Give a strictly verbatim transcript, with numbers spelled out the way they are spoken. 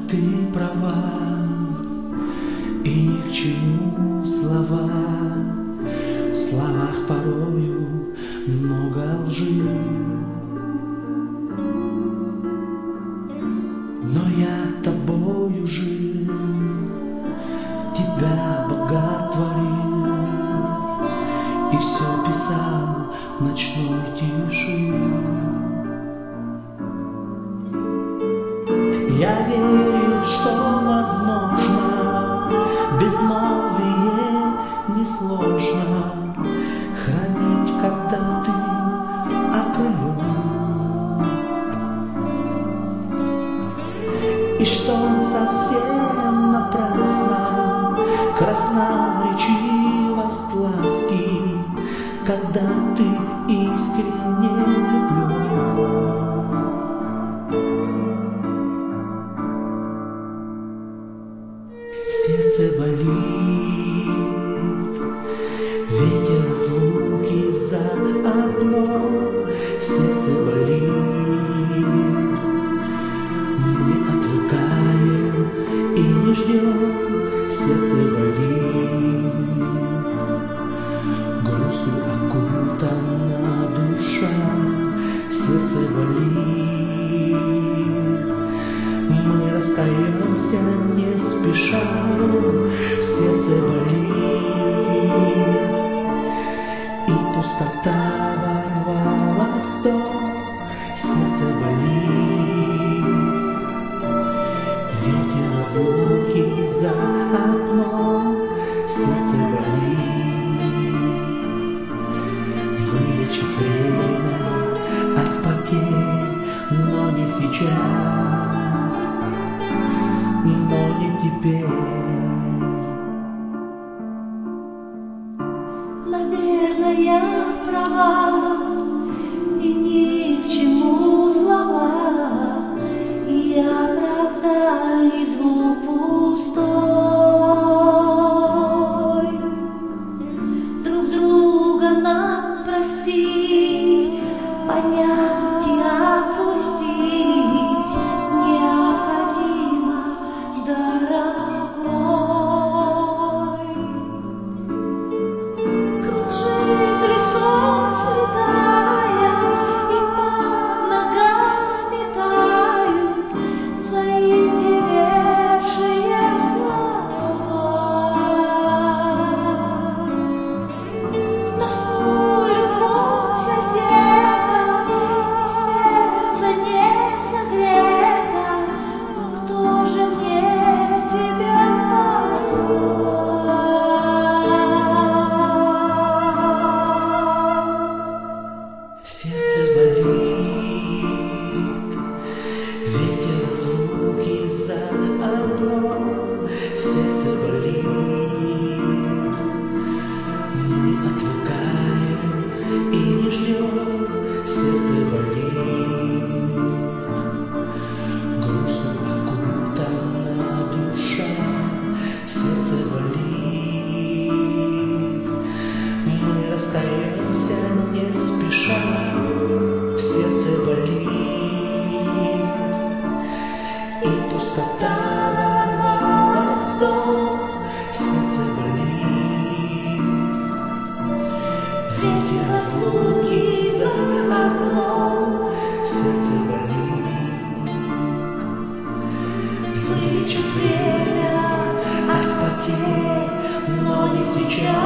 ты права, и ни к чему слова. В словах порою много лжи, но я тобою жил, тебя боготворил и все писал в ночной тиши. Я верил, что возможно безмолвие несложно хранить, когда ты окрылен, и что совсем напрасно красноречивость ласки, когда ты искренне влюблен. Сердце болит, ветер разлуки за окном. Сердце болит, мы отвыкаем и не ждем. Сердце болит, грустью окутана душа. Сердце болит, мы расстаемся не спеша. Сердце болит, и пустота ворвалась в дом. Сердце болит, ветер разлуки за окном. Сердце болит, вылечит время от потерь, но не сейчас, но не теперь. Наверное, я права, и ни к чему слова, и я правда и звук пустой. Друг друга нам простить, понять и отпустить необходимо, дорогой. Сердце болит, мы отвыкаем и не ждем. Сердце болит, грустью окутана душа. Сердце болит, мы расстаемся не спеша. Сердце болит, и пустота. Сердце болит, ветер разлуки за окном. Сердце болит, вылечит время от потерь, но не сейчас.